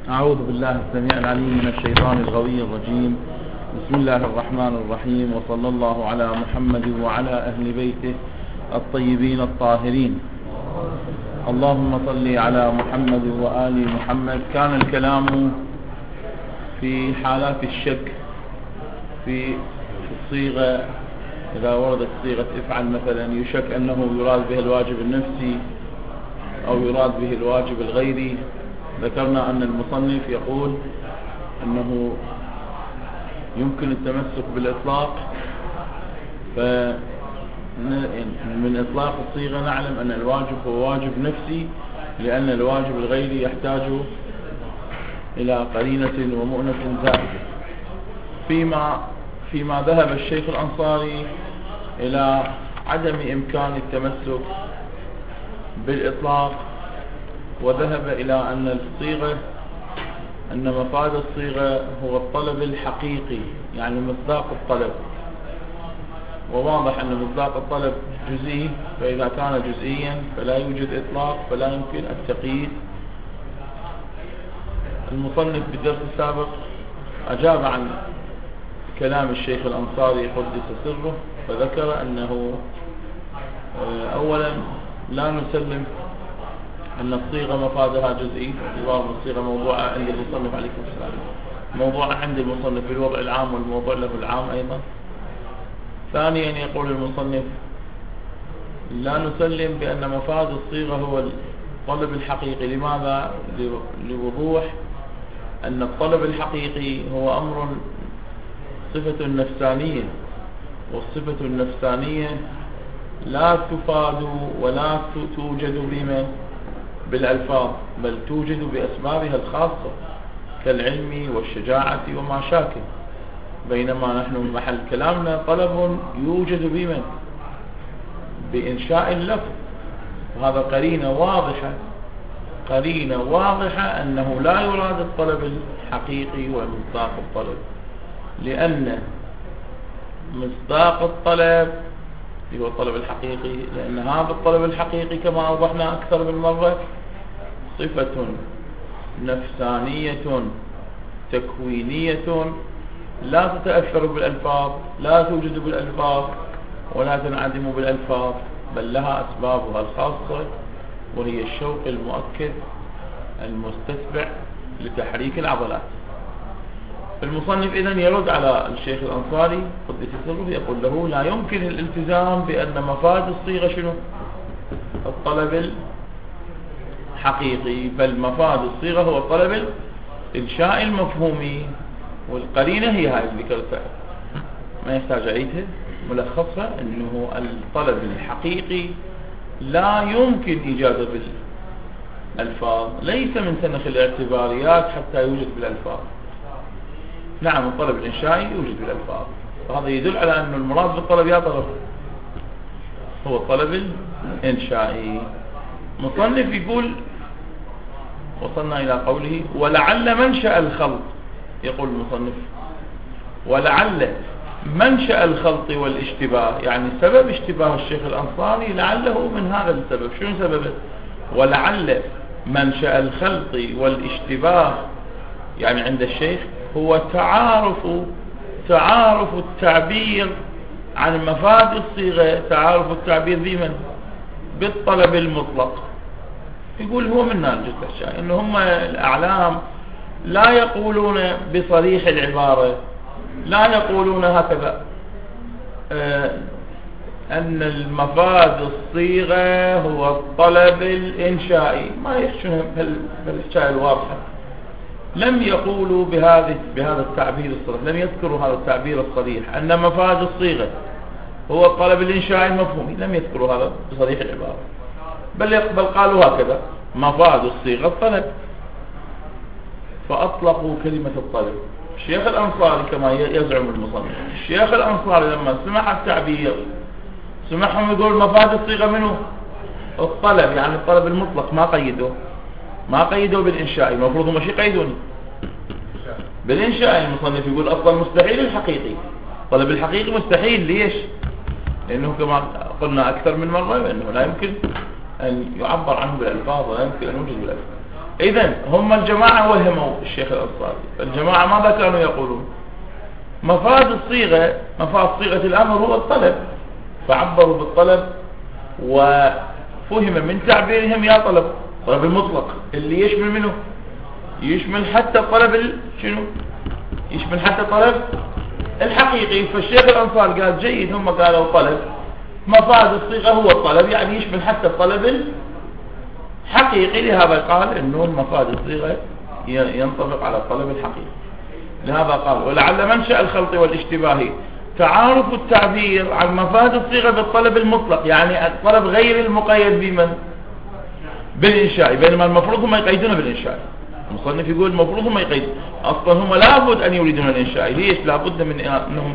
أعوذ بالله السميع العليم من الشيطان الغوي الرجيم. بسم الله الرحمن الرحيم، وصلى الله على محمد وعلى أهل بيته الطيبين الطاهرين. اللهم صل على محمد وآل محمد. كان الكلام في حالات الشك في الصيغة، إذا وردت صيغة افعل مثلا يشك أنه يراد به الواجب النفسي أو يراد به الواجب الغيري. ذكرنا أن المصنف يقول أنه يمكن التمسك بالإطلاق، فمن إطلاق الصيغة نعلم أن الواجب هو واجب نفسي، لأن الواجب الغيري يحتاج إلى قرينة ومؤنة زائدة. فيما ذهب الشيخ الأنصاري إلى عدم إمكان التمسك بالإطلاق، وذهب إلى أن مفاد الصيغة هو الطلب الحقيقي، يعني مصداق الطلب. وواضح أن مصداق الطلب جزئي، فإذا كان جزئيا فلا يوجد إطلاق، فلا يمكن التقييد. المصنف بالدرس السابق أجاب عن كلام الشيخ الأنصاري قدس سره، فذكر أنه أولا لا نسلم أن الصيغة مفادها جزئي، باعتبار الصيغة موضوعة عند المصنف عليه السلام، موضوعة عند المصنف بالوضع العام والموضوع له العام أيضا. ثانيا يقول المصنف لا نسلم بأن مفاد الصيغة هو الطلب الحقيقي. لماذا؟ لوضوح أن الطلب الحقيقي هو أمر صفة نفسانية، والصفة النفسانية لا تفاد ولا توجد بالألفاظ، بل توجد بأسبابها الخاصة كالعلم والشجاعة وما شاكل. بينما نحن محل كلامنا طلب يوجد بإنشاء اللفظ، وهذا قرينة واضحة أنه لا يراد الطلب الحقيقي ومصداق الطلب، لأن مصداق الطلب هو الطلب الحقيقي، لأن هذا الطلب الحقيقي كما أوضحنا أكثر من مرة صفة نفسانية تكوينية لا تتأثر بالألفاظ، لا توجد بالألفاظ ولا تنعدم بالألفاظ، بل لها أسبابها الخاصة، وهي الشوق المؤكد المستتبع لتحريك العضلات. المصنف إذن يرد على الشيخ الأنصاري قدس سره، يقول له لا يمكن الالتزام بأن مفاد الصيغة شنو؟ الطلب الحقيقي، بل مفاد الصيغة هو الطلب الإنشاء المفهومي، والقرينة هي هاي اللي ذكرتها، ما يحتاج أعيدها. ملخصها أنه الطلب الحقيقي لا يمكن إيجاده بالألفاظ، ليس من سنخ الاعتباريات حتى يوجد بالألفاظ. نعم الطلب الإنشائي يوجد بالألفاظ، وهذا يدل على أن المراد بالطلب يا طلب هو الطلب الإنشائي. مصنف يقول وصلنا إلى قوله ولعل منشأ الخلط. يقول المصنف ولعل منشأ الخلط والاشتباه، يعني سبب اشتباه الشيخ الأنصاري لعله من هذا السبب. شنو سببه؟ ولعل منشأ الخلط والاشتباه يعني عند الشيخ هو تعارف التعبير عن مفاد الصيغة، تعارف التعبير بمن؟ بالطلب المطلق. يقول هو من نالجة الشيء إن هم الأعلام لا يقولون بصريح العبارة، لا يقولون هكذا أن المفاد الصيغة هو الطلب الإنشائي، ما يحشون بالحكاية الواضحة. لم يقولوا بهذا التعبير الصريح، لم يذكروا هذا التعبير الصريح أن مفاد الصيغة هو الطلب الإنشائي المفهومي، لم يذكروا هذا بصريح العبارة، بل قالوا هكذا مفاد الصيغة الطلب، فأطلقوا كلمة الطلب. الشيخ الأنصاري كما يزعم المصنف، الشيخ الأنصاري لما سمع التعبير سمعهم يقول مفاد الصيغة منه الطلب، يعني الطلب المطلق، ما قيدوا بالإنشاء. المفروض هم شيء قيدوني بالإنشاء. المصنف يقول أصلا مستحيل الحقيقي، طلب الحقيقي مستحيل. ليش؟ لأنه كما قلنا أكثر من مرة أنه لا يمكن أن يعبر عنه بالألفاظ، ولا يمكن أن يوجد بالألفاظ. إذن هم الجماعة وهموا الشيخ الأنصاري. الجماعة ماذا كانوا يقولون؟ مفاد صيغة الأمر هو الطلب، فعبروا بالطلب، وفهم من تعبيرهم يا طلب المطلق اللي يشمل منه، يشمل حتى الطلب شنو؟ يشمل حتى الطلب الحقيقي. فالشيخ الأنصاري قال جيد، هم قالوا طلب مفاد الصيغة هو الطلب، يعني يشمل حتى الطلب الحقيقي، لهذا قال انه مفاد الصيغة ينطبق على الطلب الحقيقي. لهذا قال ولعل منشأ الخلط والاشتباه تعارف التعبير عن مفاد الصيغة بالطلب المطلق، يعني الطلب غير المقيد بمن؟ بالإنشاء، بينما المفروض هم يقيدون بالإنشاء. المصنف يقول المفروض هم يقيدون، أصلا هم لابد أن يريدون الإنشاء. ليش لابد من أنهم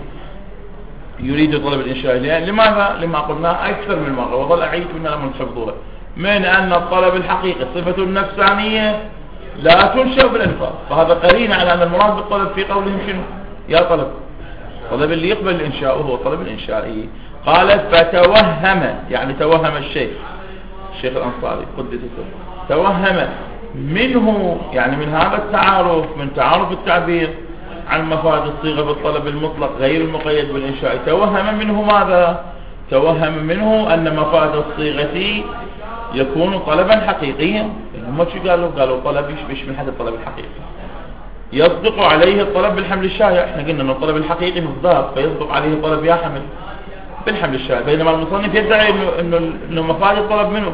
يريدوا طلب الإنشاء؟ لماذا؟ لما قلنا أكثر من مرة وظل أعيد منها لما تحفظوها، من أن الطلب الحقيقي صفة نفسانية لا تنشأ بالألفاظ، فهذا قرين على أن المراد بالطلب في قولهم شنو؟ يا طلب طلب اللي يقبل الإنشاء وهو طلب الإنشائي. قال فتوهم، يعني توهم الشيخ الأنصاري قدس سره، توهم منه، يعني من هذا التعارف، من تعارف التعبير عن مفاد الصيغة بالطلب المطلق غير المقيد بالإنشاء، توهم منه ماذا؟ توهم منه أن مفاد الصيغة يكون طلبا حقيقيا. هم شو قالوا طلب يشمل حتى الطلب الحقيقي، يصدق عليه الطلب بالحمل الشائع. احنا قلنا ان الطلب الحقيقي مصداق، فيصدق عليه الطلب يا حمل بالحمل الشائع، بينما المصنف يدعي انه مفاد الطلب منه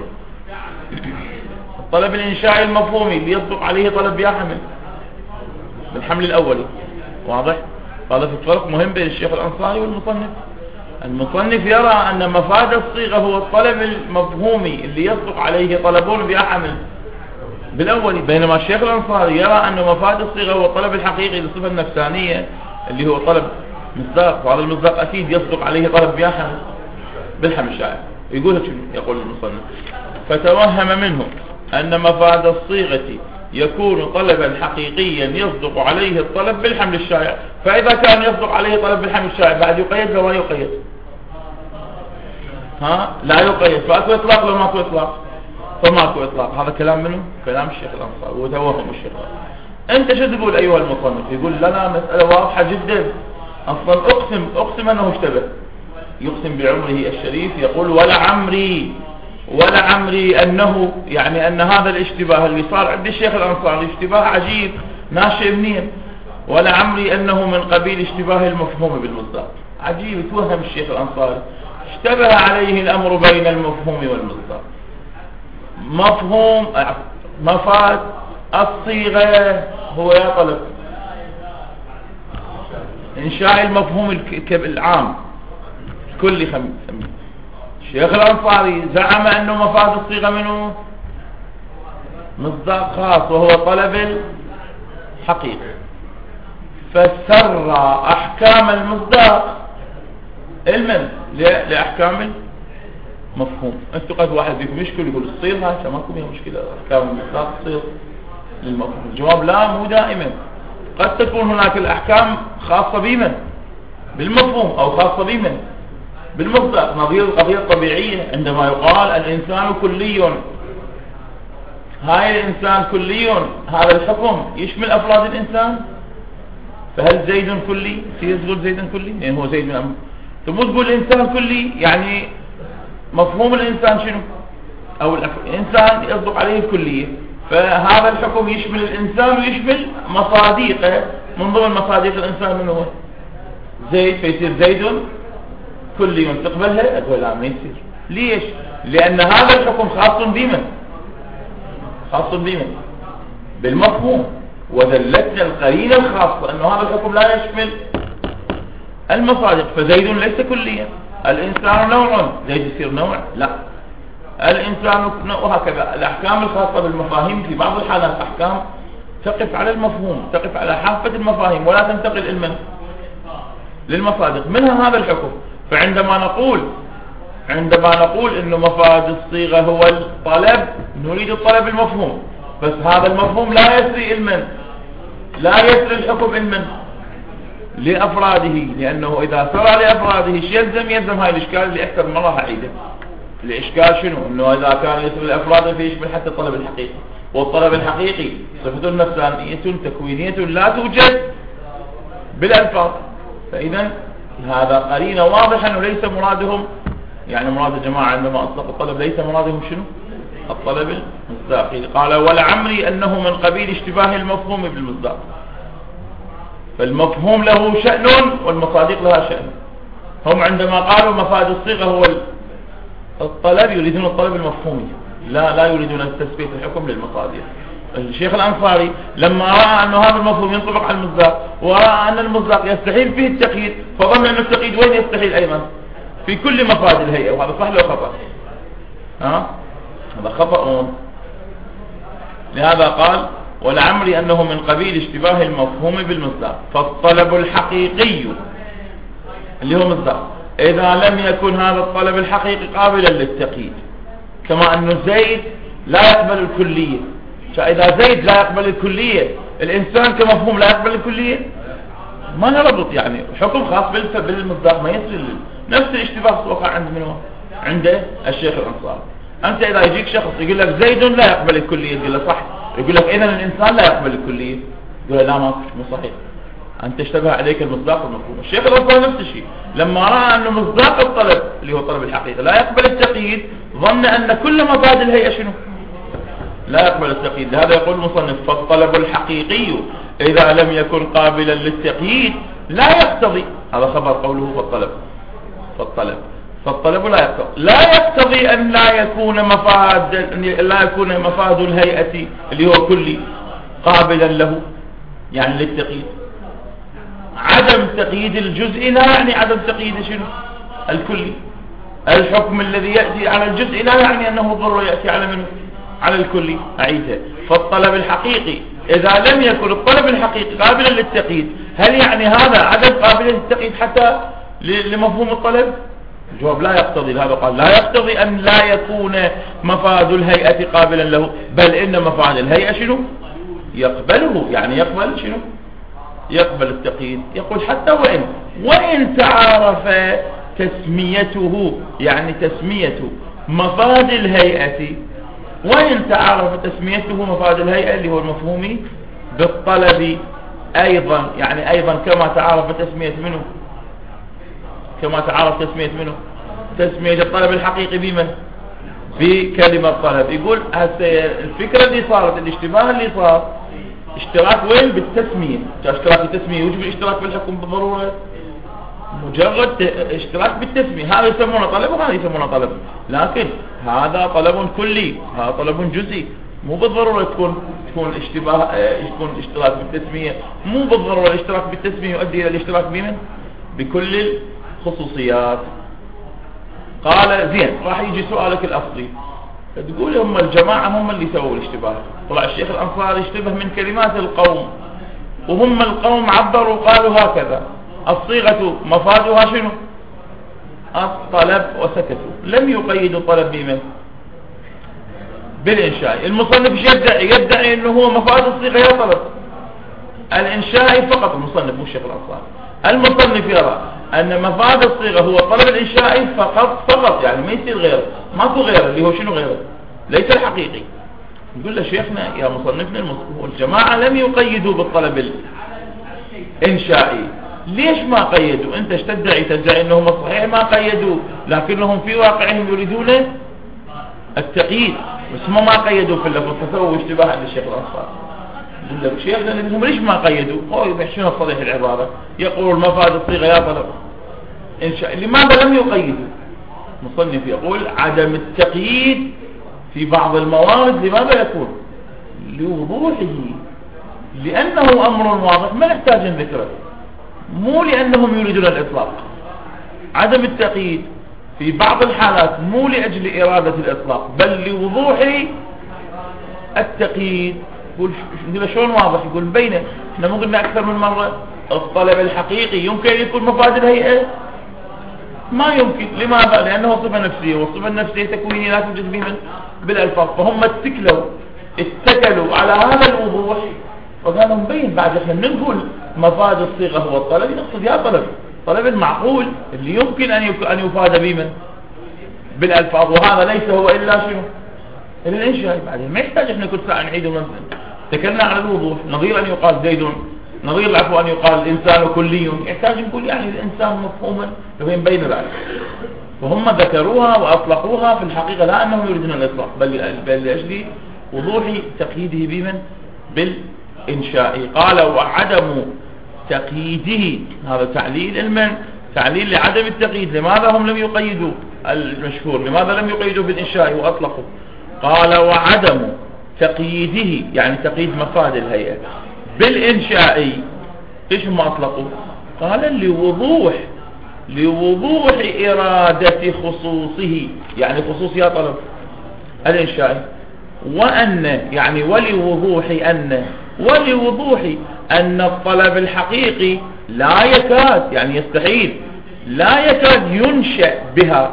الطلب الانشائي المفهومي اللي يصدق عليه طلب يا حمل بالحمل الاولي. واضح؟ هذا في فرق مهم بين الشيخ الأنصاري والمصنف. المصنف يرى أن مفاد الصيغة هو الطلب المفهومي اللي يصدق عليه طلبون بها حمل بالأول، بينما الشيخ الأنصاري يرى أن مفاد الصيغة هو الطلب الحقيقي للصفة النفسانية اللي هو طلب مصداق، وهذا المصداق أكيد يصدق عليه طلب بها حمل بالحمل الشائع. يقول شنو؟ يقول المصنف فتوهم منه أن مفاد الصيغة يكون طلبا حقيقيا يصدق عليه الطلب بالحمل الشائع. فإذا كان يصدق عليه طلب بالحمل الشائع بعد يقيد لو ما يقيد؟ لا يقيد، فأكو إطلاق لو ماكو إطلاق؟ فماكو إطلاق. هذا كلام منه؟ كلام الشيخ الأنصاري وتوهم الشيخ. أنت شو تقول أيها المصنف؟ يقول لنا مسألة واضحة جدا، أصلا أقسم أنه اشتبه، يقسم بعمره الشريف، يقول ولا عمري أنه، يعني أن هذا الاشتباه اللي صار عند الشيخ الأنصاري اشتباه عجيب ناشئ منين، ولا عمري أنه من قبيل اشتباه المفهوم بالمصداق. عجيب، توهم الشيخ الأنصاري، اشتبه عليه الأمر بين المفهوم والمصداق. مفهوم مفاد الصيغة هو يا طلب إنشاء المفهوم العام كل خميس. الشيخ الأنصاري زعم أنه مفاد الصيغة منه مصداق خاص وهو طلب الحقيقي، فسر أحكام المصداق علما لأحكام المفهوم. انتوا قد واحد فيكم يشكل يقول الصيغ هذا ماكو بها مشكلة، أحكام المصداق تصير للمفهوم. الجواب لا، مو دائما، قد تكون هناك الأحكام خاصة بمن؟ بالمفهوم، أو خاصة بمن؟ بالمصداق. نظير القضية الطبيعية عندما يقال الإنسان كلي، هاي الإنسان كلي، هذا الحكم يشمل أفراد الإنسان، فهل زيد كلي؟ سيقول زيد كلي؟ يعني هو زيد من أمر، ثم تقول الإنسان كلي، يعني مفهوم الإنسان شنو؟ أو الإنسان يصدق عليه الكلية، فهذا الحكم يشمل الإنسان ويشمل مصاديقه. من ضمن مصاديق الإنسان من هو؟ زيد، فيصير زيد كلي، تقبلها؟ أقول لا، ما يصير. ليش؟ لأن هذا الحكم خاص بمن؟ خاص بمن؟ بالمفهوم، ودلتنا القرينة الخاصة أنه هذا الحكم لا يشمل المصادق، فزيد ليس كليا. الإنسان نوع، زيد يصير نوع؟ لا، الإنسان نوع. وهكذا الأحكام الخاصة بالمفاهيم في بعض الحالات أحكام تقف على المفهوم، تقف على حافة المفاهيم ولا تنتقل للمصادق، منها هذا الحكم. فعندما نقول إنه مفاد الصيغة هو الطلب، نريد الطلب المفهوم، بس هذا المفهوم لا يسري المن، لا يسري الحكم المن لأفراده، لأنه إذا سرى لأفراده يلزم هاي الإشكال اللي أكثر مرة أعيده. الإشكال شنو؟ إنه إذا كان يسري الأفراد فيشمل حتى الطلب الحقيقي، والطلب الحقيقي صفة نفسانية تكوينية لا توجد بالألفاظ. فإذا هذا قرينة واضحة أنه ليس مرادهم، يعني مراد الجماعة عندما أطلقوا الطلب ليس مرادهم شنو؟ الطلب المصداقي. قال ولعمري أنه من قبيل اشتباه المفهوم بالمصداق. فالمفهوم له شأن والمصادق لها شأن. هم عندما قالوا مفاد الصيغة هو الطلب يريدون الطلب المفهومي، لا يريدون تثبيت الحكم للمصادر. الشيخ الأنصاري لما رأى أن هذا المفهوم ينطبق على المصداق ورأى أن المصداق يستحيل فيه التقييد، فظن أن التقييد وين يستحيل أيضا؟ في كل مفاد الهيئة. وهذا صح لو خطأ؟ هذا خطأ. لهذا قال ولعمري أنه من قبيل اشتباه المفهوم بالمصداق. فالطلب الحقيقي اللي هو مصداق إذا لم يكن هذا الطلب الحقيقي قابلا للتقييد، كما أن زيد لا يقبل الكلية. فإذا زيد لا يقبل الكلية، الإنسان كمفهوم لا يقبل الكلية، ما نربط يعني حكم خاص بالمصداق ما يصل. نفس الاشتباه وقع عند منه؟ عند الشيخ الأنصاري. أنت إذا يجيك شخص يقول لك زيد لا يقبل الكلية، تقول له صح، يقول لك إذن الإنسان لا يقبل الكلية، يقول له لا مو صحيح، أنت اشتبه عليك المصداق والمفهوم. الشيخ الأنصاري نفس الشيء لما رأى أن مصداق الطلب اللي هو طلب الحقيقة لا يقبل التقييد، ظن أن كل مفاد الهيئة شنو؟ لا يقبل التقييد. هذا يقول المصنف فالطلب الحقيقي إذا لم يكن قابلا للتقييد لا يقتضي، هذا خبر قوله فالطلب لا يقتضي أن لا يكون مفاد الهيئة اللي هو كلي قابلا له يعني للتقييد. عدم تقييد الجزء لا يعني عدم تقييد شنو؟ الكلي. الحكم الذي يأتي على الجزء لا يعني أنه ضر يأتي على منه؟ على الكلي. أعيدها. فالطلب الحقيقي إذا لم يكن الطلب الحقيقي قابلا للتقييد، هل يعني هذا عدم قابل للتقييد حتى لمفهوم الطلب؟ الجواب لا يقتضي. هذا قال لا يقتضي أن لا يكون مفاد الهيئة قابلا له، بل إن مفاد الهيئة شنو؟ يقبله، يعني يقبل شنو؟ يقبل التقييد. يقول حتى وإن تعارف تسميته، يعني تسمية مفاد الهيئة، وإن تعارف تسميته مفاد الهيئة اللي هو المفهومي بالطلب أيضا، يعني أيضا كما تعارف تسمية منه، كما تعارف تسمية منه تسمية الطلب الحقيقي بمن؟ بكلمة طلب. يقول الفكرة اللي صارت، الاشتباه اللي صار، اشتراك وين؟ بالتسمية. اشتراك التسمية يوجب الاشتراك بالحكم بالضرورة؟ مجرد اشتراك بالتسمية، هذا يسمونه طلب وهذا يسمونه طلب، لكن هذا طلب كلي هذا طلب جزئي. مو بالضرورة تكون اشتراك بالتسمية، مو بالضرورة الاشتراك بالتسمية يؤدي إلى الاشتراك بمن؟ بكل الخصوصيات. قال زين، راح يجي سؤالك الأصلي، تقول هم الجماعة هم اللي سووا الاشتباه. طلع الشيخ الأنصاري اشتبه من كلمات القوم، وهم القوم عبروا قالوا هكذا، الصيغة مفادها شنو؟ الطلب، وسكتوا لم يقيدوا الطلب بمن؟ بالإنشاء. المصنف يدعي أنه هو مفاد الصيغة يا طلب الإنشاء فقط. المصنف مو الشيخ الأنصاري. المصنف يرى أن مفاد الصيغة هو طلب الإنشاء فقط، يعني ما يصير غيره، ماكو غيره اللي هو شنو غيره؟ ليس الحقيقي. نقول له شيخنا يا مصنفنا الجماعة لم يقيدوا بالطلب الإنشائي، ليش ما قيدوا؟ أنت تدعي أنهم صحيح ما قيدوا، لكنهم في واقعهم يريدون التقييد، بس ما قيدوا في اللفظ، فسووا اشتباه عند الشيخ الأنصاري. يقول لك شيخنا لهم ليش ما قيدوا؟ هو يحشون الصريح العبارة، يقول مفاد الصيغة يا طلب إنشاء. لماذا لم يقيدوا؟ مصنف يقول عدم التقييد في بعض الموارد لماذا يكون؟ لوضوحه، لأنه أمر واضح ما نحتاج ذكره، مو لأنهم يريدون الإطلاق. عدم التقييد في بعض الحالات مو لأجل إرادة الإطلاق، بل لوضوح التقييد. يقول شلون واضح؟ يقول بينه. احنا مو قلنا أكثر من مرة الطلب الحقيقي يمكن أن يكون مفاد الهيئة؟ ما يمكن. لماذا؟ لأنه صفة نفسية، والصفة النفسية تكوينية لا توجد بها بالألفاظ. فهم اتكلوا على هذا الوضوح وقالوا مبين. بعد احنا نقول مفاد الصيغة هو الطلب، نقصد يا طلب المعقول اللي يمكن أن يفاد بمن؟ بالألفاظ. وهذا ليس هو إلا شنو؟ إلى الإنشاء. بعدين ما يحتاج إحنا كل ساعة نعيد وننزل. تكلنا على الوضوح، نظير أن يقال زيد، نظير العفو أن يقال الإنسان كلي، يحتاج نقول يعني الإنسان مفهوما لهم بين ذلك. فهم ذكروها وأطلقوها في الحقيقة لا أنهم يريدون الإطلاق، بل لأجل وضوح تقييده بمن؟ بالإنشاء. قال وعدم تقييده، هذا تعليل المن، تعليل لعدم التقييد. لماذا هم لم يقيدوا المشهور؟ لماذا لم يقيدوا بالإنشاء وأطلقوا؟ قال وعدم تقييده يعني تقييد مفاد الهيئة بالإنشاء، إيش هم أطلقوا؟ قال لوضوح إرادة خصوصه، يعني خصوصيات طلب الإنشاء، وأن يعني ولوضوح أن الطلب الحقيقي لا يكاد، يعني يستحيل، لا يكاد ينشأ بها،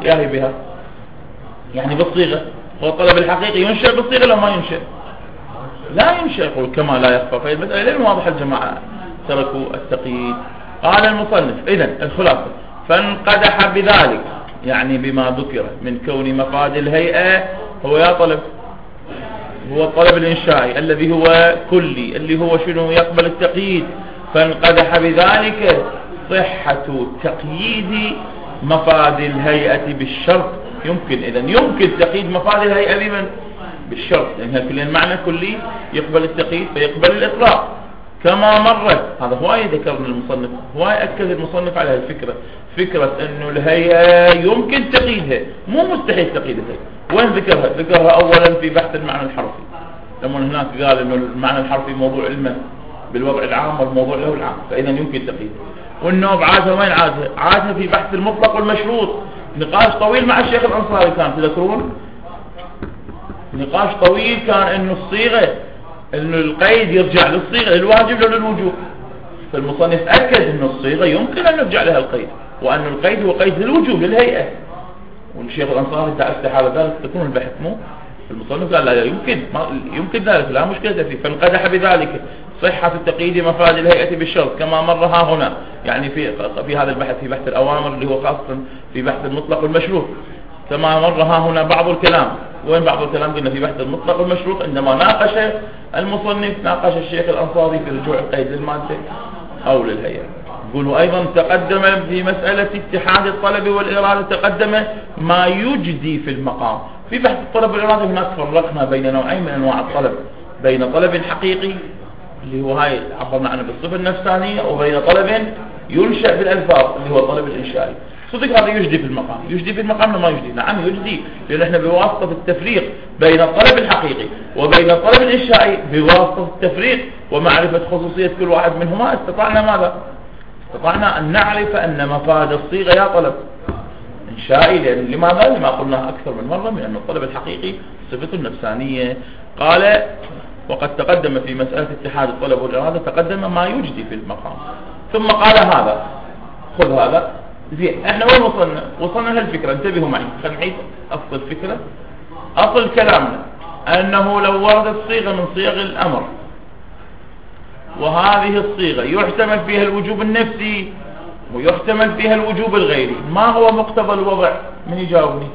يعني بالصيغة. هو الطلب الحقيقي ينشأ بالصيغة لو ما ينشأ لا ينشأ، يقول كما لا يخفى. فهي المسألة لين واضح الجماعة تركوا التقييد. قال المصنف إذن الخلاصة فانقدح بذلك، يعني بما ذكر من كون مفاد الهيئة هو يا طلب، هو الطلب الإنشائي الذي هو كلي، اللي هو شنو؟ يقبل التقييد. فانقدح بذلك صحة تقييد مفاد الهيئة بالشرط. يمكن تقييد مفاد الهيئة بمن؟ بالشرط، لأنها كل معنى كلي يقبل التقييد فيقبل الإطلاق كما مرت. هذا هواي ذكرنا المصنف، هواي أكد المصنف على الفكرة، فكرة أنه الهيئة يمكن تقييدها، مو مستحيل تقييدها. وين ذكرها أولا في بحث المعنى الحرفي، لما هناك قال أنه المعنى الحرفي موضوع علمه بالوضع العام والموضوع له العام، فإذا يمكن تقييدها. والنوب عادها وين عادها في بحث المطلق والمشروط. نقاش طويل مع الشيخ الأنصاري كان، تذكرون نقاش طويل كان أنه الصيغة، أنه القيد يرجع للصيغة للواجب لو للوجوب. فالمصنف أكد أنه الصيغة يمكن أن نرجع لها القيد، وأن القيد هو قيد للوجوب للهيئة. والشيخ الأنصاري استحال ذلك تكون البحث مو المصنف قال لا يمكن ذلك، لا مشكلة فيه. فانقدح بذلك صحة تقييد مفاد الهيئة بالشرط كما مرها هنا، يعني في هذا البحث، في بحث الأوامر اللي هو خاصة في بحث المطلق والمشروط، كما مرها هنا بعض الكلام. وين بعض الكلام؟ قلنا في بحث المطلق والمشروط عندما ناقش المصنف، ناقش الشيخ الأنصاري في رجوع القيد للمادة أو للهيئة. يقولوا أيضا تقدم في مسألة اتحاد الطلب والإرادة تقدم ما يجدي في المقام. في بحث الطلب والإرادة هناك فرقنا بين نوعين من أنواع الطلب، بين طلب حقيقي اللي هو هاي عبرنا عنه بالصفة النفسانية، وبين طلب ينشأ بالألفاظ اللي هو الطلب الإنشائي. صدق هذا يجدي في المقام، يجدي في المقام لما يجدي، نعم يجدي، لأن احنا بواسطة التفريق بين الطلب الحقيقي وبين الطلب الإنشائي، بواسطة التفريق ومعرفة خصوصية كل واحد منهما، استطعنا ماذا؟ استطعنا أن نعرف أن مفاد الصيغة يا طلب إنشائي. لأن لماذا؟ لما قلنا أكثر من مرة من أن الطلب الحقيقي صفة نفسانية. قال وقد تقدم في مسألة اتحاد الطلب والإرادة تقدم ما يجدي في المقام. ثم قال هذا، خذ هذا زين. احنا وين وصلنا لهالفكرة؟ انتبهوا معي، خلينا نعيد أصل الفكرة. أصل كلامنا أنه لو وردت صيغة من صيغ الأمر، وهذه الصيغة يحتمل فيها الوجوب النفسي ويحتمل فيها الوجوب الغيري، ما هو مقتضى الوضع؟ من يجاوبني؟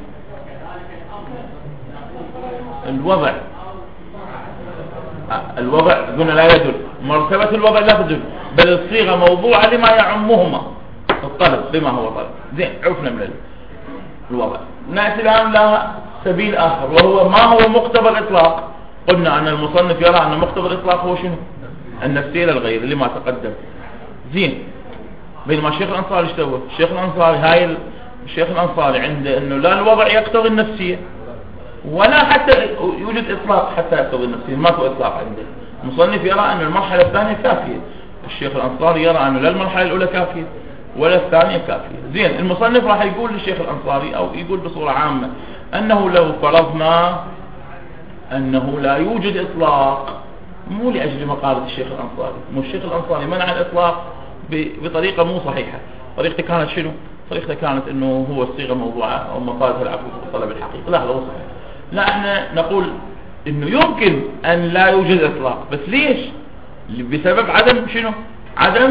الوضع قلنا لا يدل، مرتبة الوضع لا تدل، بل الصيغة موضوعة لما يعمهما الطلب بما هو طلب. زين، عرفنا من الوضع. نأتي الآن لها سبيل آخر، وهو ما هو مقتضى الإطلاق. قلنا أن المصنف يرى أن مقتضى الإطلاق هو شنو؟ النفسية للغير لما تقدم. زين، بينما الشيخ الأنصاري اشتوى الشيخ الأنصاري عنده أنه لا الوضع يقتضي النفسية ولا حتى يوجد إطلاق حتى يقتضي النفسية، ما هو إطلاق عنده. المصنف يرى أن المرحلة الثانية كافية، الشيخ الأنصاري يرى أنه لا المرحلة الأولى كافية ولا الثانية كافية. زين، المصنف راح يقول للشيخ الأنصاري أو يقول بصورة عامة أنه لو فرضنا أنه لا يوجد إطلاق، مو لأجل مقالة الشيخ الأنصاري، مو الشيخ الأنصاري منع الإطلاق بطريقة مو صحيحة. طريقته كانت شنو؟ طريقته كانت أنه هو الصيغة موضوعة أو مفادها العفو والطلب الحقيقي. لا، هذا هو صحيح. لا، احنا نقول أنه يمكن أن لا يوجد إطلاق، بس ليش؟ بسبب عدم شنو؟ عدم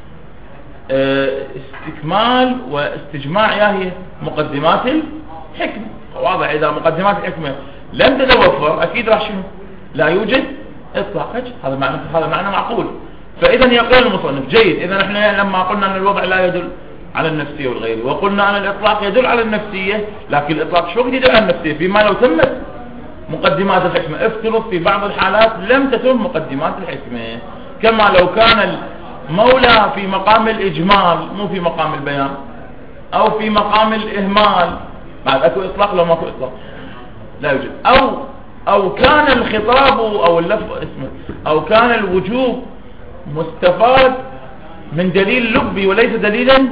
استكمال واستجماع هي مقدمات الحكمة. واضح، إذا مقدمات الحكمة لم تتوفر أكيد راح شنو؟ لا يوجد إطلاق. هذا معنى معقول. فإذا يقول المصنف جيد، إذا نحن لما قلنا أن الوضع لا يدل على النفسية والغير، وقلنا أن الإطلاق يدل على النفسية، لكن الإطلاق شو يدل على النفسية؟ فيما لو تمت مقدمات الحكمة. افترض في بعض الحالات لم تتم مقدمات الحكمة، كما لو كان المولى في مقام الإجمال مو في مقام البيان، أو في مقام الإهمال. بعد أكو إطلاق لو ماكو إطلاق لا يوجد. أو كان الخطاب أو اللفظ اسمه أو كان الوجوب مستفاد من دليل لبي وليس دليلا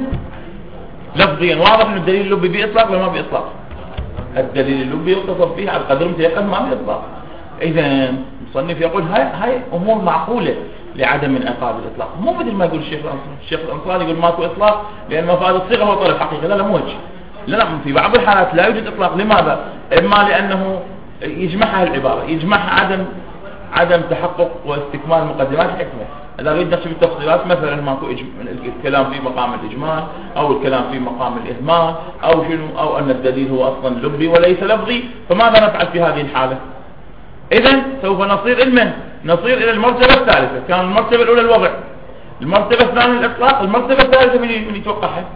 لفظيا. واضح أن الدليل اللبي بإطلاق ولا ما بإطلاق؟ الدليل اللبي يتصف فيه على قدر متيقن ما بإطلاق. إذا المصنف يقول هاي أمور معقولة لعدم انعقاد الإطلاق. مو مثل ما يقول الشيخ الأنصاري يقول ماكو إطلاق لأن مفاد الصيغة هو طلب حقيقي. لا مو وجه. لا في بعض الحالات لا يوجد إطلاق. لماذا؟ إما لأنه يجمعها العبارة، يجمعها عدم تحقق واستكمال مقدمات الحكمة. إذا أريد نحكي بالتفصيلات مثلا ماكو الكلام في مقام الإجمال أو الكلام في مقام الإهمال أو شنو، أو أن الدليل هو أصلا لبي وليس لفظي، فماذا نفعل في هذه الحالة؟ إذن سوف نصير إلى المرتبة الثالثة. كان المرتبة الأولى الوضع، المرتبة الثانية الإطلاق، المرتبة الثالثة من يتوقعها؟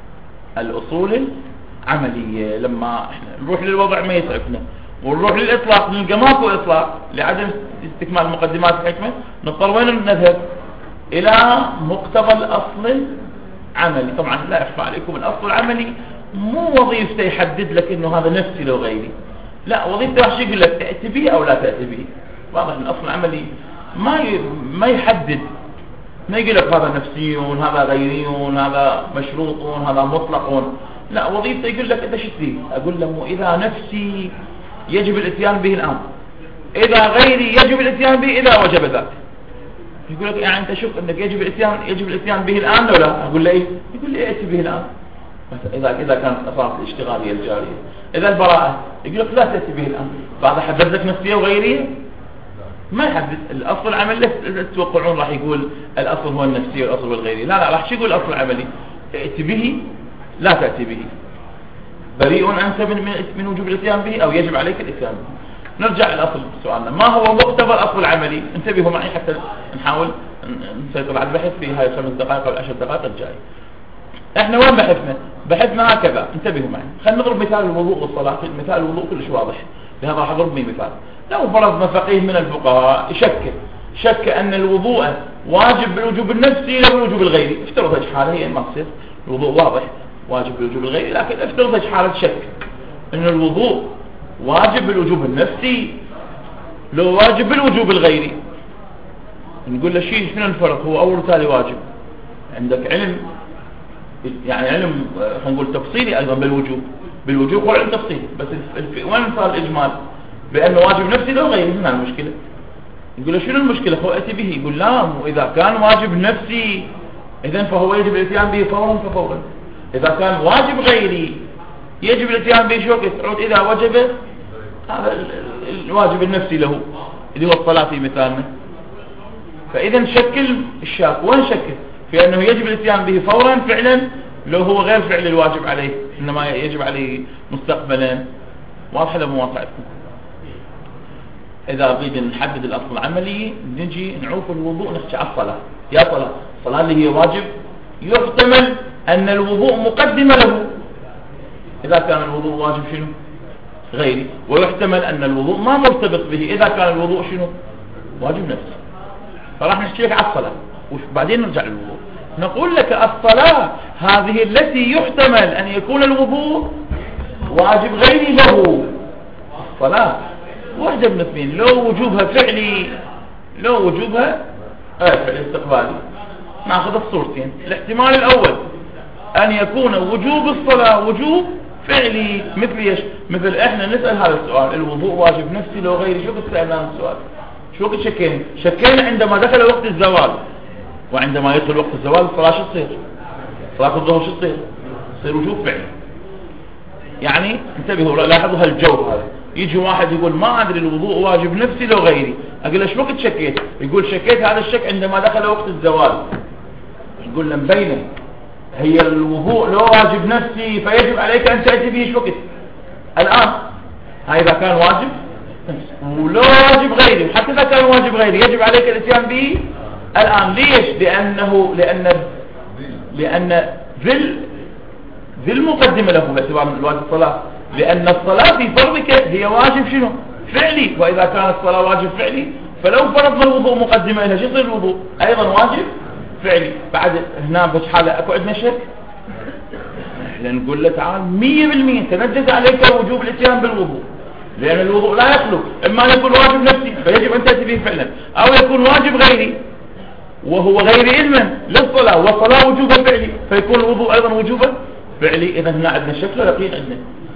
الأصول العملية. لما احنا نروح للوضع ما يسعفنا ونروح للإطلاق نلقى ماكو إطلاق لعدم استكمال مقدمات الحكمة، نضطر وين نذهب؟ إلى مقتضى الأصل العملي. طبعا لا يخفى عليكم الأصل العملي مو وظيفته يحدد لك إنه هذا نفسي لو غيري، لا وظيفته راح يقول لك تأتي به أو لا تأتي به. واضح أن الأصل العملي ما يحدد، ما يقول لك هذا نفسيون هذا غيريون هذا مشروطون هذا مطلقون. لا وظيفته يقول لك أنت شو تريد؟ أقول له إذا نفسي يجب الاتيان به الآن، إذا غيري يجب الاتيان به إذا وجب ذاك. يقول لك يعني أنت شوف أنك يجب الاتيان به الآن لو لا؟ أقول له إيه؟ يقول لي ائتي به الآن. إذا كانت أساس الاشتغالية الجارية. إذا البراءة يقول لك لا تأتي به الآن. فهذا حدد لك نفسية وغيرية؟ ما يحدد. الأصل العملي لا تتوقعون راح يقول الأصل هو النفسية والأصل هو الغيري. لا راح يقول الأصل العملي ائتي به لا تأتي به، بريء أنت من وجوب الاتيان به أو يجب عليك الاتيان به. نرجع لأصل سؤالنا، ما هو مقتضى الأصل العملي؟ انتبهوا معي حتى نحاول نسيطر على البحث في هاي 5 دقائق أو 10 دقائق الجاي. احنا وين بحثنا هكذا. انتبهوا معي، خلينا نضرب مثال الوضوء والصلاة. مثال الوضوء كلش واضح، لهذا راح اضرب مثال. لو فرضنا فقيه من الفقهاء شك أن الوضوء واجب بالوجوب النفسي لا بالوجوب الغيري. افترض هيك حالة هي ما تصير الوضوء واضح واجب بالوجوب الغيري، لكن افترض هيك حالة شك أن الوضوء واجب بالوجوب النفسي لو واجب بالوجوب الغيري. نقول له شنو الفرق؟ هو أول تالي واجب عندك علم، يعني علم خلينا نقول تفصيلي أيضا بالوجوب هو علم تفصيلي، بس وين صار الإجمال بأنه واجب نفسي لو غيري؟ هنا المشكلة. يقول له شنو المشكلة؟ هو أتي به. يقول لا، إذا كان واجب نفسي إذن فهو يجب الاتيان به فورا. إذا كان واجب غيري يجب الاتيان به شو وقت؟ إذا وجب هذا الواجب النفسي له اللي هو الصلاة في مثالنا. فإذا شكل الشاك وين شكل؟ في أنه يجب الاتيان به فورا فعلا لو هو غير فعل الواجب عليه، إنما يجب عليه مستقبلا. واضح ولا مو واضح؟ إذا أريد نحدد الأصل العملي نجي نعوف الوضوء نحكي على الصلاة. يا الصلاة اللي هي واجب يحتمل أن الوضوء مقدمة له إذا كان الوضوء واجب شنو؟ غيري. ويحتمل أن الوضوء ما مرتبط به إذا كان الوضوء شنو؟ واجب نفسي. فراح نحكي لك على الصلاة وبعدين نرجع للوضوء. نقول لك الصلاة هذه التي يحتمل أن يكون الوضوء واجب غيري له. الصلاة واحدة من اثنين، لو وجوبها فعلي لو وجوبها فعلي استقبالي. ناخذ الصورتين. الاحتمال الأول أن يكون وجوب الصلاة وجوب فعلي. مثل ايش؟ مثل احنا نسأل هذا السؤال الوضوء واجب نفسي لو غيري، شو قد سألنا السؤال؟ شو قد شكينا عندما دخل وقت الزوال، وعندما يدخل وقت الزوال الصلاة شو تصير؟ صلاة الظهر شو تصير؟ تصير وجوب فعلي. يعني انتبهوا لاحظوا هالجو هذا. يجي واحد يقول ما أدري الوضوء واجب نفسي لو غيري، أقول له شو وقت شكيت؟ يقول شكيت هذا الشك عندما دخل وقت الزوال. يقول له مبينة هي الوضوء لو واجب نفسي فيجب عليك أن تأتي به شو وقت؟ الآن. هاي إذا كان واجب ولو واجب غيري، حتى إذا كان واجب غيري يجب عليك الاتيان به الآن. ليش؟ لأن ذي المقدمة له باعتبار الواجب الصلاة، لأن الصلاة في فرضك هي واجب شنو؟ فعلي. وإذا كانت الصلاة واجب فعلي فلو فرضنا الوضوء مقدمة لها شو يصير الوضوء؟ أيضا واجب فعلي. بعد هنا بس حالة أكو عندنا شك، احنا نقول له تعال 100% تنجز عليك وجوب الاتيان بالوضوء، لأن الوضوء لا يخلو إما أن يكون واجب نفسي فيجب أن تأتي به فعلا، أو يكون واجب غيري وهو غير علما للصلاة، والصلاة وجوبا فعلي فيكون الوضوء أيضا وجوبا فعلي. إذا هنا عندنا شك يقين عندنا.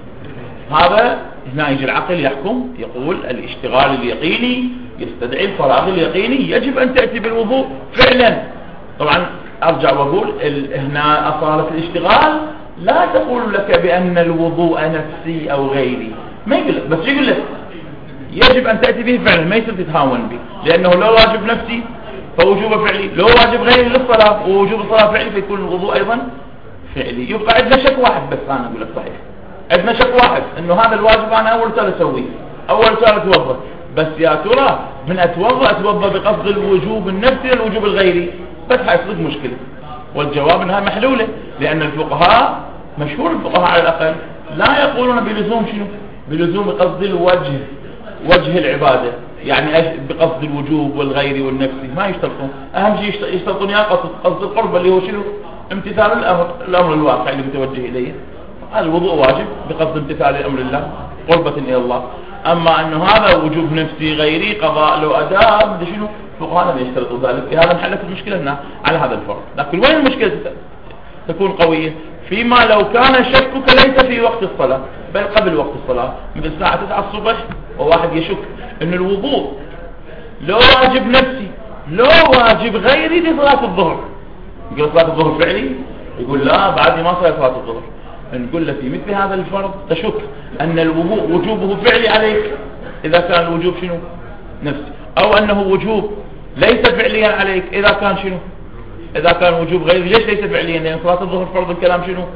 هذا هنا يجي العقل يحكم يقول الاشتغال اليقيني يستدعي الفراغ اليقيني، يجب أن تأتي بالوضوء فعلا. طبعا أرجع وأقول هنا أصالة الاشتغال لا تقول لك بأن الوضوء نفسي أو غيري، ما يقول لك، بس يقول لك يجب أن تأتي به فعلا، ما يصير تتهاون به، لأنه لو واجب نفسي فوجوب فعلي، لو واجب غيري للصلاة ووجوب الصلاة فعلي فيكون الوضوء أيضا فعلي. يبقى عندنا شك واحد بس، أنا أقول لك صحيح عندنا شك واحد إنه هذا الواجب أنا أول سؤال أسويه، أول سؤال أتوضأ، بس يا ترى من أتوضأ بقصد الوجوب النفسي للوجوب الغيري، بس حيصير مشكلة. والجواب انها محلولة، لأن الفقهاء مشهور الفقهاء على الأقل لا يقولون بلزوم شنو؟ بلزوم قصد الوجه، وجه العبادة، يعني بقصد الوجوب والغيري والنفسي ما يشترطون. أهم شيء يشترطون يا قصد القرب اللي هو شنو؟ امتثال الأمر الواقع اللي متوجه إليه. الوضوء واجب بقصد امتثال الأمر الله قربة إلى الله. أما أنه هذا وجوب نفسي غيري قضاء لو أداء شنو؟ فقهاء ما يشترطوا ذلك. هذا محلت المشكلة هنا على هذا الفرق. لكن وين المشكلة تكون قوية؟ فيما لو كان شكك ليس في وقت الصلاة بل قبل وقت الصلاة، مثل الساعة 9 الصبح وواحد يشك أن الوضوء لو واجب نفسي لو واجب غيري لصلاة الظهر، يقول صلاة الظهر فعلي، يقول لا بعد ما صلى صلاة الظهر. نقول له في مثل هذا الفرض تشك أن الوضوء وجوبه فعلي عليك إذا كان الوجوب شنو؟ نفسي، أو أنه وجوب ليس فعليا عليك إذا كان شنو؟ إذا كان وجوب غيري. ليش ليس فعليا؟ لأن صلاة الظهر فرض الكلام شنو؟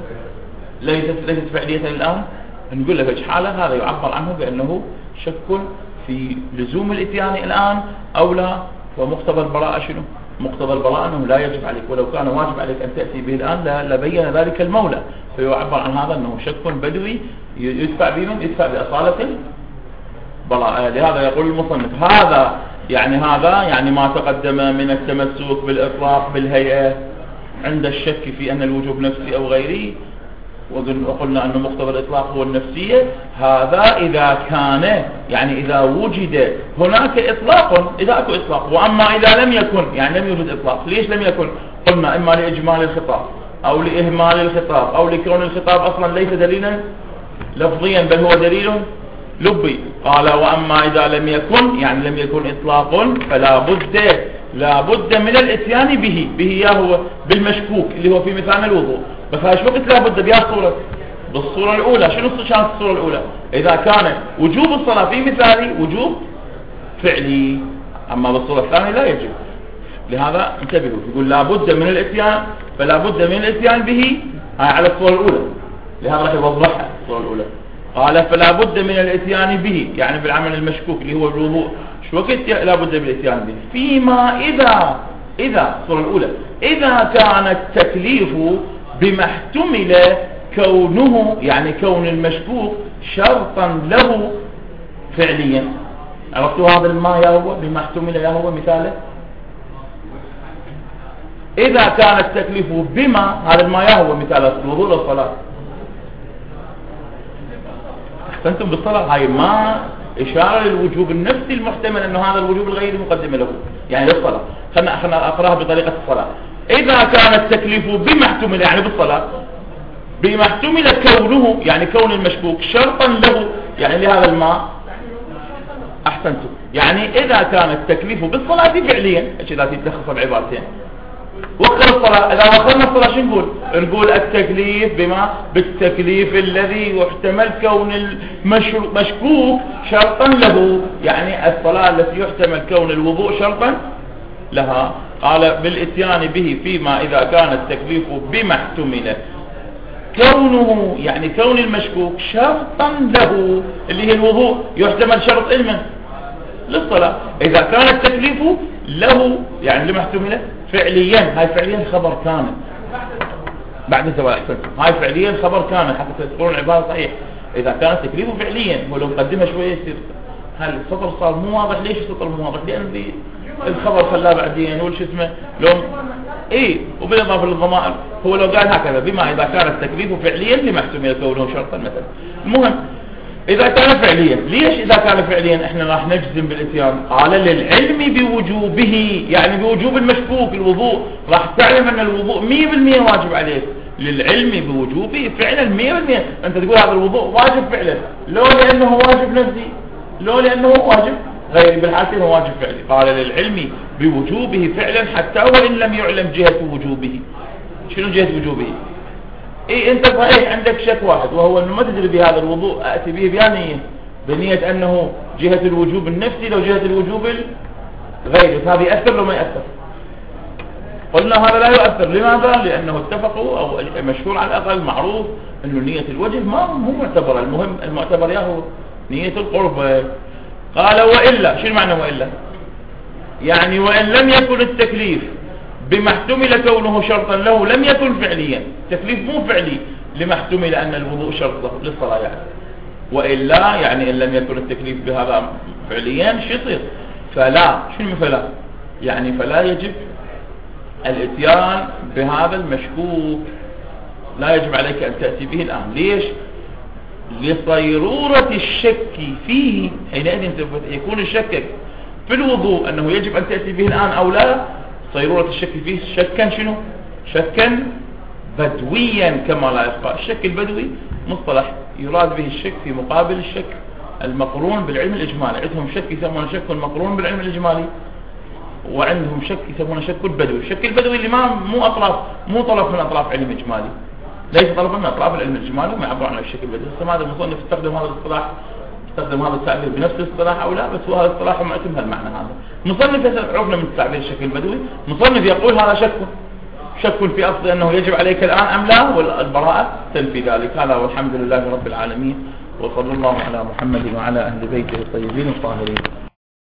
ليست فعلية الآن. نقول له في حالة هذا يعبر عنه بأنه شك في لزوم الاتيان الآن أو لا، ومقتضى البراءة شنو؟ مقتضى البراءة أنه لا يجب عليك، ولو كان واجب عليك أن تأتي به الآن لبين ذلك المولى. فيعبر عن هذا أنه شك بدوي يدفع بمن؟ يدفع بأصالة البراءة. لهذا يقول المصنف هذا يعني ما تقدم من التمسك بالإطلاق بالهيئة عند الشك في أن الوجوب نفسي أو غيري، وقلنا أن مقتضى الإطلاق هو النفسية. هذا إذا كان يعني إذا وجد هناك إطلاق، إذا أكو إطلاق. وأما إذا لم يكن يعني لم يوجد إطلاق. ليش لم يكن؟ قلنا إما لإجمال الخطاب أو لإهمال الخطاب أو لكون الخطاب أصلا ليس دليلا لفظيا بل هو دليل لبي. قال وأما إذا لم يكن يعني لم يكن إطلاق فلا بد من الاتيان به يا هو بالمشكوك اللي هو في مثال الوضوء. بس هاي وقت لا بد بها صورة، بالصورة الأولى. شنو شانس الصورة الأولى؟ إذا كان وجوب الصلاة في مثالي وجوب فعلي، أما بالصورة الثانية لا يجب. لهذا انتبهوا، يقول لا بد من الاتيان فلا بد من الاتيان به. هاي على الصورة الأولى، لهذا راح يوضحها الصورة الأولى. قال فلا بد من الاتيان به يعني بالعمل المشكوك اللي هو الوضوء. شو وقت لا بد من الاتيان به؟ فيما إذا الصورة الأولى إذا كان التكليف بما احتمل كونه يعني كون المشكوك شرطا له فعليا. عرفتوا هذا الماء يا هو بما احتمل يا هو مثاله؟ إذا كان التكليف بما هذا الماء يا هو مثال الوضوء للصلاة. أحسنتم بالصلاة. هاي ما إشارة للوجوب النفسي المحتمل أنه هذا الوجوب الغيري مقدم له يعني للصلاة. خلنا أقرأها بطريقة الصلاة. إذا كان التكليف بما احتمل يعني بالصلاة بما احتمل كونه يعني كون المشكوك شرطا له يعني لهذا الماء. أحسنتم. يعني إذا كان التكليف بالصلاة فعليا إذا تتلخص بعبارتين وقر الصلاة. إذا وقرنا الصلاة شو نقول التكليف بالتكليف الذي يحتمل كون المشكوك شرطا له يعني الصلاة التي يحتمل كون الوضوء شرطا لها. قال بالاتيان به فيما إذا كان التكليف بما احتمل كونه يعني كون المشكوك شرطا له اللي هي الوضوء يحتمل شرط علما للصلاة. إذا كان التكليف له يعني لما احتمله فعليا، هاي فعليا خبر كان بعد سواء هاي فعليا خبر كان حتى تذكرون العبارة صحيح. إذا كان التكليف فعليا ولو قدمها شوية يصير هل السطر صار مو واضح. ليش السطر مو واضح؟ لأن دي الخبر خلاه بعدين وش اسمه لو وبالإضافة للضمائر هو لو قال هكذا بما إذا كان التكليف فعليا لما احتمل كونه شرطا مثلا. المهم إذا كان فعليا، ليش إذا كان فعليا إحنا راح نجزم بالإتيان؟ قال للعلم بوجوبه يعني بوجوب المشكوك الوضوء، راح تعلم أن الوضوء 100% واجب عليك للعلم بوجوبه فعلا 100%. أنت تقول هذا الوضوء واجب فعلا، لو لأنه واجب نفسي لو لأنه واجب غير، بالحالتين هو واجب فعلي. قال للعلم بوجوبه فعلا حتى وإن لم يعلم جهة وجوبه. شنو جهة وجوبه؟ انت صحيح عندك شك واحد وهو انه ما تدري بهذا الوضوء اتي به بنية بنية انه جهة الوجوب النفسي لو جهة الوجوب الغيري، فهذا يأثر لو ما يأثر؟ قلنا هذا لا يؤثر. لماذا؟ لانه اتفقوا او مشهور على الاقل معروف انه نية الوجه ما هو معتبر، المهم المعتبر ياهو نية القرب. قال وإلا، شو معنى وإلا؟ يعني وإن لم يكن التكليف بما احتمل كونه شرطا له لم يكن فعليا، التكليف مو فعلي لما احتمل أن الوضوء شرط للصلاة يعني. وإلا يعني إن لم يكن التكليف بهذا فعليا شو يصير؟ فلا، شنو فلا؟ يعني فلا يجب الاتيان بهذا المشكوك، لا يجب عليك أن تأتي به الآن. ليش؟ لصيرورة الشك فيه. حينئذ يكون الشك في الوضوء أنه يجب أن تأتي به الآن أو لا. صيرورة الشك فيه شكا شنو؟ شكا بدويا كما لا يخفى. الشك البدوي مصطلح يراد به الشك في مقابل الشك المقرون بالعلم الإجمالي. عندهم شك يسمونه شك مقرون بالعلم الإجمالي، وعندهم شك يسمونه شك البدوي. الشك البدوي اللي مو طرف من أطراف علم إجمالي، ليس طرفا من أطراف العلم الإجمالي وما يعبر عن الشك البدوي. هذا المصنف استخدم هذا الاصطلاح، استخدم هذا التعبير بنفس الاصطلاح أو لا، بس هو هذا الاصطلاح معتم هالمعنى هذا. مصنف عرفنا من تعبير الشك البدوي، مصنف يقول هذا شك في أصل أنه يجب عليك الآن أم لا، والبراءة تنفي ذلك. هذا والحمد لله رب العالمين، وصلى الله على محمد وعلى أهل بيته الطيبين الطاهرين.